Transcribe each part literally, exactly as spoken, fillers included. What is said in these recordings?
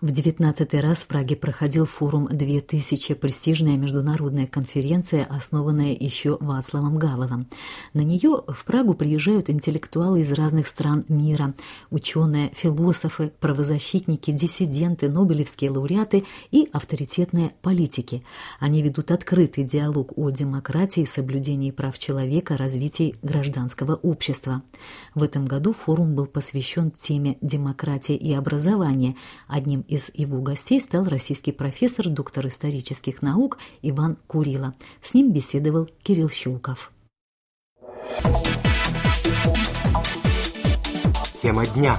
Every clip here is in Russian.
В девятнадцатый раз в Праге проходил форум две тысячи, престижная международная конференция, основанная еще Вацлавом Гавелом. На нее в Прагу приезжают интеллектуалы из разных стран мира, ученые, философы, правозащитники, диссиденты, нобелевские лауреаты и авторитетные политики. Они ведут открытый диалог о демократии, соблюдении прав человека, развитии гражданского общества. В этом году форум был посвящен теме демократии и образования. Одним из его гостей стал российский профессор, доктор исторических наук Иван Курила. С ним беседовал Кирилл Щелков. Тема дня.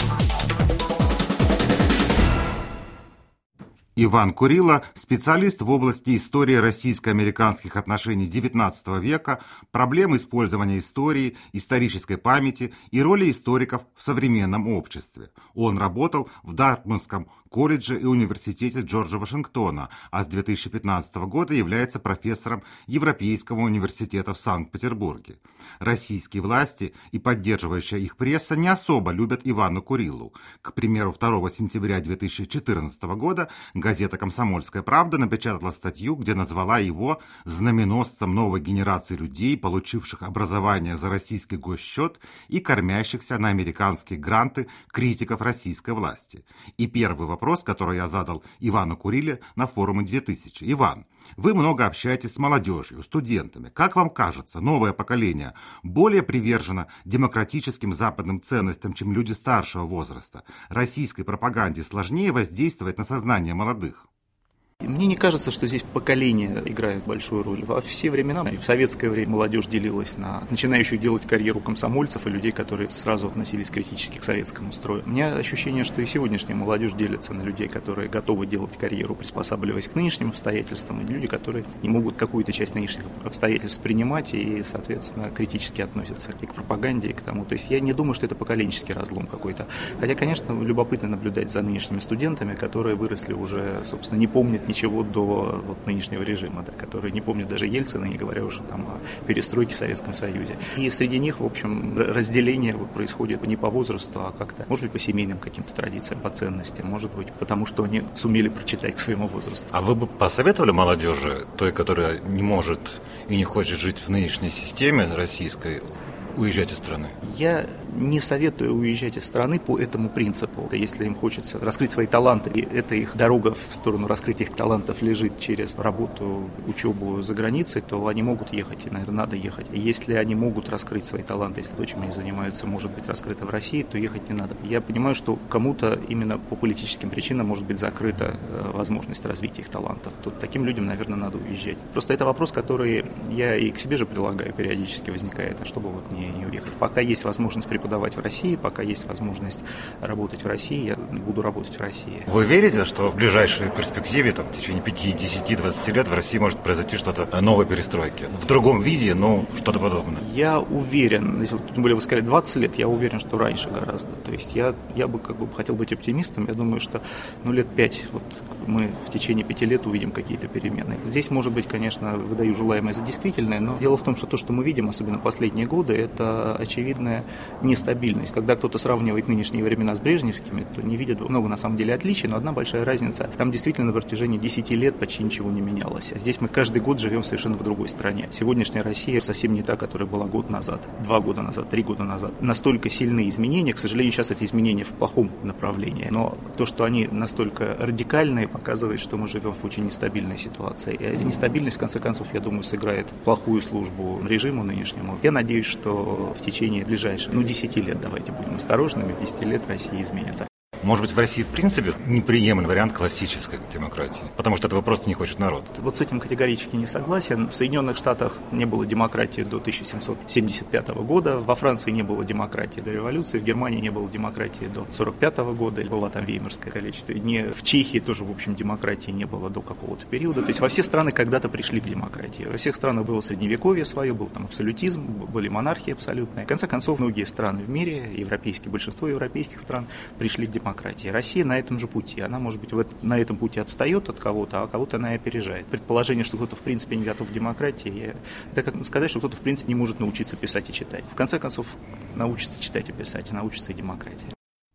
Иван Курила – специалист в области истории российско-американских отношений девятнадцатого века, проблем использования истории, исторической памяти и роли историков в современном обществе. Он работал в Дартмутском колледже и университете Джорджа Вашингтона, а с две тысячи пятнадцатого года является профессором Европейского университета в Санкт-Петербурге. Российские власти и поддерживающая их пресса не особо любят Ивана Курилу. К примеру, второго сентября две тысячи четырнадцатого года газета «Комсомольская правда» напечатала статью, где назвала его знаменосцем новой генерации людей, получивших образование за российский госсчет и кормящихся на американские гранты критиков российской власти. И первый вопрос, который я задал Ивану Куриле на форуме две тысячи. Иван, вы много общаетесь с молодежью, студентами. Как вам кажется, новое поколение более привержено демократическим западным ценностям, чем люди старшего возраста? Российской пропаганде сложнее воздействовать на сознание молодых? Мне не кажется, что здесь поколение играет большую роль. Во все времена, и в советское время молодежь делилась на начинающих делать карьеру комсомольцев и людей, которые сразу относились критически к советскому строю. У меня ощущение, что и сегодняшняя молодежь делится на людей, которые готовы делать карьеру, приспосабливаясь к нынешним обстоятельствам, и люди, которые не могут какую-то часть нынешних обстоятельств принимать и, соответственно, критически относятся и к пропаганде, и к тому. То есть я не думаю, что это поколенческий разлом какой-то. Хотя, конечно, любопытно наблюдать за нынешними студентами, которые выросли уже, собственно, не помнят ничего до вот, нынешнего режима, да, которые не помнят даже Ельцина, не говоря уж там о перестройке в Советском Союзе. И среди них, в общем, разделение вот, происходит не по возрасту, а как-то, может быть, по семейным каким-то традициям, по ценностям, может быть, потому что они сумели прочитать к своему возрасту. А вы бы посоветовали молодежи, той, которая не может и не хочет жить в нынешней системе российской, уезжать из страны? Я не советую уезжать из страны по этому принципу. Если им хочется раскрыть свои таланты, и эта их дорога в сторону раскрытия их талантов лежит через работу, учебу за границей, то они могут ехать, и, наверное, надо ехать. И если они могут раскрыть свои таланты, если то, чем они занимаются, может быть раскрыто в России, то ехать не надо. Я понимаю, что кому-то именно по политическим причинам может быть закрыта возможность развития их талантов. Тут таким людям, наверное, надо уезжать. Просто это вопрос, который я и к себе же прилагаю, периодически возникает, а чтобы вот не, не уехать. Пока есть возможность преподавать в России, пока есть возможность работать в России, я буду работать в России. Вы верите, что в ближайшей перспективе, там, в течение пяти, десяти, двадцати лет в России может произойти что-то новой перестройки? В другом виде, но что-то подобное? Я уверен, если, тем более вы сказали двадцать лет, я уверен, что раньше гораздо. То есть я, я бы как бы хотел быть оптимистом. Я думаю, что ну, лет пять, вот мы в течение пяти лет увидим какие-то перемены. Здесь, может быть, конечно, выдаю желаемое за действительное, но дело в том, что то, что мы видим, особенно последние годы, это очевидная нестабильность. Когда кто-то сравнивает нынешние времена с брежневскими, то не видят много на самом деле отличий, но одна большая разница. Там действительно на протяжении десяти лет почти ничего не менялось. А здесь мы каждый год живем совершенно в другой стране. Сегодняшняя Россия совсем не та, которая была год назад, два года назад, три года назад. Настолько сильные изменения, к сожалению, сейчас эти изменения в плохом направлении, но то, что они настолько радикальные, показывает, что мы живем в очень нестабильной ситуации. И эта нестабильность, в конце концов, я думаю, сыграет плохую службу режиму нынешнему. Я надеюсь, что в течение ближайших, ну, десяти лет, давайте будем осторожными, в десять лет Россия изменится. Может быть, в России, в принципе, неприемлемый вариант классической демократии, потому что этого просто не хочет народ. Вот с этим категорически не согласен. В Соединенных Штатах не было демократии до тысяча семьсот семьдесят пятого года, во Франции не было демократии до революции, в Германии не было демократии до сорок пятого года, была там Веймарская количество. Не, в Чехии тоже, в общем, демократии не было до какого-то периода. То есть во все страны когда-то пришли к демократии. Во всех странах было средневековье свое, был там абсолютизм, были монархии абсолютные. В конце концов, многие страны в мире, европейские, большинство европейских стран пришли к демократии. Россия на этом же пути. Она, может быть, в это, на этом пути отстает от кого-то, а кого-то она и опережает. Предположение, что кто-то в принципе не готов к демократии, это как сказать, что кто-то в принципе не может научиться писать и читать. В конце концов, научится читать и писать, и научится и демократии.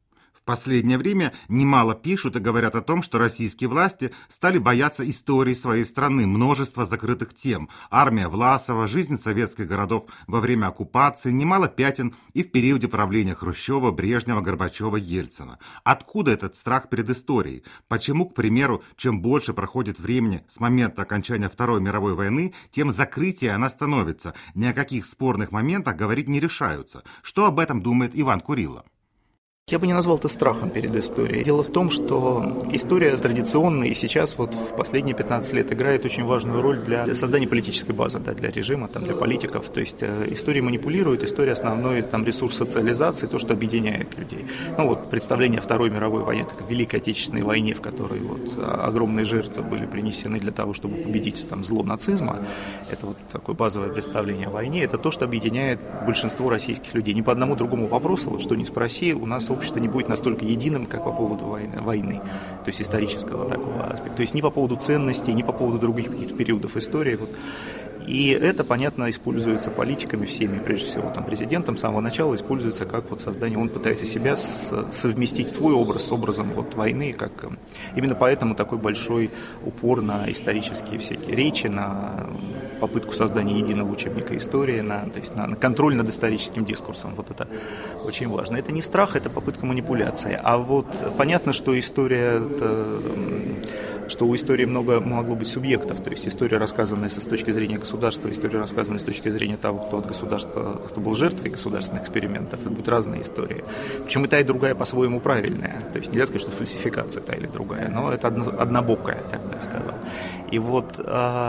последнее время немало пишут и говорят о том, что российские власти стали бояться истории своей страны, множество закрытых тем. Армия Власова, жизнь советских городов во время оккупации, немало пятен и в периоде правления Хрущева, Брежнева, Горбачева, Ельцина. Откуда этот страх перед историей? Почему, к примеру, чем больше проходит времени с момента окончания Второй мировой войны, тем закрытие она становится? Ни о каких спорных моментах говорить не решаются. Что об этом думает Иван Курило? Я бы не назвал это страхом перед историей. Дело в том, что история традиционная и сейчас вот в последние пятнадцать лет играет очень важную роль для создания политической базы, да, для режима, там, для политиков. То есть э, история манипулирует, история основной там, ресурс социализации, то, что объединяет людей. Ну вот представление о Второй мировой войне, так, Великой Отечественной войне, в которой вот, огромные жертвы были принесены для того, чтобы победить там, зло нацизма, это вот такое базовое представление о войне, это то, что объединяет большинство российских людей. Ни по одному другому вопросу, вот что ни спроси, у нас общество не будет настолько единым, как по поводу войны, войны, то есть исторического такого аспекта. То есть ни по поводу ценностей, ни по поводу других каких-то периодов истории. Вот. И это, понятно, используется политиками всеми, прежде всего там, президентом с самого начала используется как вот создание, он пытается себя совместить свой образ с образом вот войны, как именно поэтому такой большой упор на исторические всякие речи, на попытку создания единого учебника истории, на, то есть на, на контроль над историческим дискурсом. Вот это очень важно. Это не страх, это попытка манипуляции. А вот понятно, что история это, что у истории много могло быть субъектов, то есть история, рассказанная с точки зрения государства, история, рассказанная с точки зрения того, кто от государства, кто был жертвой государственных экспериментов, это будут разные истории. Причем и та, и другая по-своему правильная, то есть нельзя сказать, что фальсификация та или другая, но это однобокая, так бы я сказал. И вот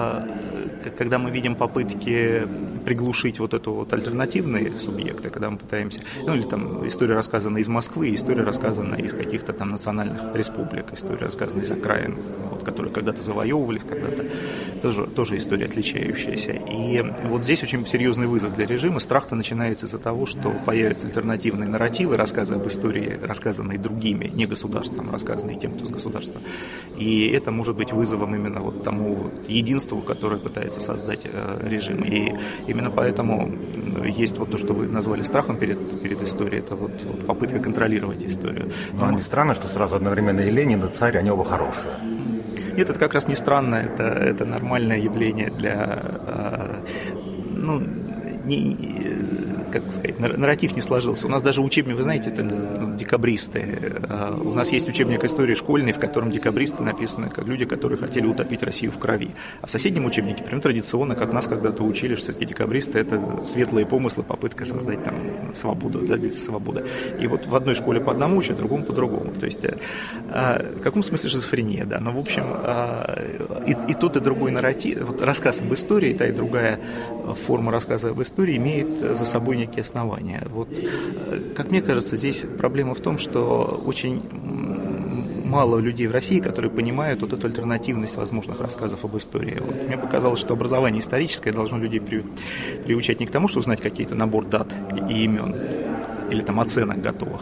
когда мы видим попытки приглушить вот эту вот альтернативные субъекты, когда мы пытаемся, ну или там история, рассказанная из Москвы, история, рассказанная из каких-то там национальных республик, история, рассказанная из окраин, вот, которые когда-то завоевывались, когда-то тоже, тоже история отличающаяся. И вот здесь очень серьезный вызов для режима. Страх-то начинается из-за того, что появятся альтернативные нарративы, рассказы об истории, рассказанные другими, не государством, рассказанные тем, кто с государства. И это может быть вызовом именно вот тому единству, которое пытается создать э, режим. И именно поэтому есть вот то, что вы назвали страхом перед, перед историей, это вот, вот попытка контролировать историю. Но не странно, что сразу одновременно и Ленин, и царь, они оба хорошие. Нет, это как раз не странно, это, это нормальное явление для, э, ну, не, как сказать, нарратив не сложился. У нас даже учебник, вы знаете, это ну, декабристы. У нас есть учебник истории школьный, в котором декабристы написаны как люди, которые хотели утопить Россию в крови. А в соседнем учебнике, прям традиционно, как нас когда-то учили, что все-таки декабристы – это светлые помыслы, попытка создать там свободу, добиться свободы. И вот в одной школе по одному учат, в другом по-другому. То есть в каком смысле шизофрения, да. Но в общем и, и тот, и другой нарратив, вот рассказ об истории, та и другая форма рассказа об истории имеет за собой некие основания. Вот, как мне кажется, здесь проблема в том, что очень мало людей в России, которые понимают вот эту альтернативность возможных рассказов об истории. Вот, мне показалось, что образование историческое должно людей при, приучать не к тому, что узнать какие-то набор дат и, и имен, или там оценок готовых,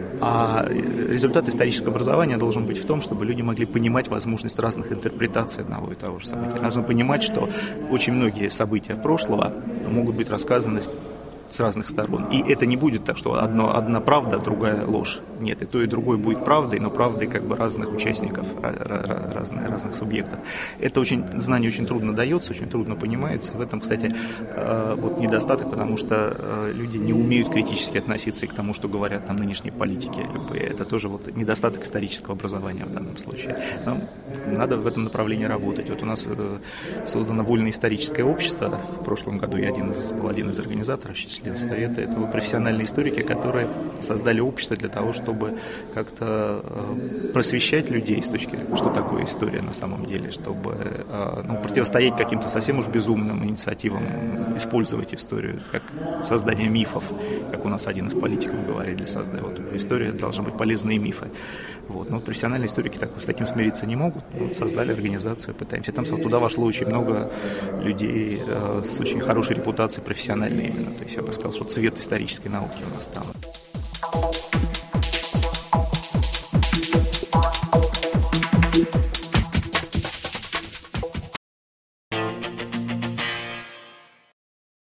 а результат исторического образования должен быть в том, чтобы люди могли понимать возможность разных интерпретаций одного и того же события. Должны понимать, что очень многие события прошлого могут быть рассказаны с разных сторон. И это не будет так, что одно, одна правда, другая ложь. Нет, и то, и другое будет правдой, но правдой как бы разных участников, разных, разных субъектов. Это очень, знание очень трудно дается, очень трудно понимается. В этом, кстати, вот недостаток, потому что люди не умеют критически относиться и к тому, что говорят там нынешние политики любые. Это тоже вот недостаток исторического образования в данном случае. Но надо в этом направлении работать. Вот у нас создано вольно-историческое общество. В прошлом году я один из, был один из организаторов, член совета. Это были профессиональные историки, которые создали общество для того, чтобы как-то просвещать людей с точки зрения, что такое история на самом деле, чтобы ну, противостоять каким-то совсем уж безумным инициативам, использовать историю как создание мифов, как у нас один из политиков говорит, для создания. Вот, история должна быть полезные мифы. Вот. Но профессиональные историки так, с таким смириться не могут. Вот, создали организацию, пытаемся. Там туда вошло очень много людей э, с очень хорошей репутацией, профессиональной именно. То есть я бы сказал, что цвет исторической науки у нас там.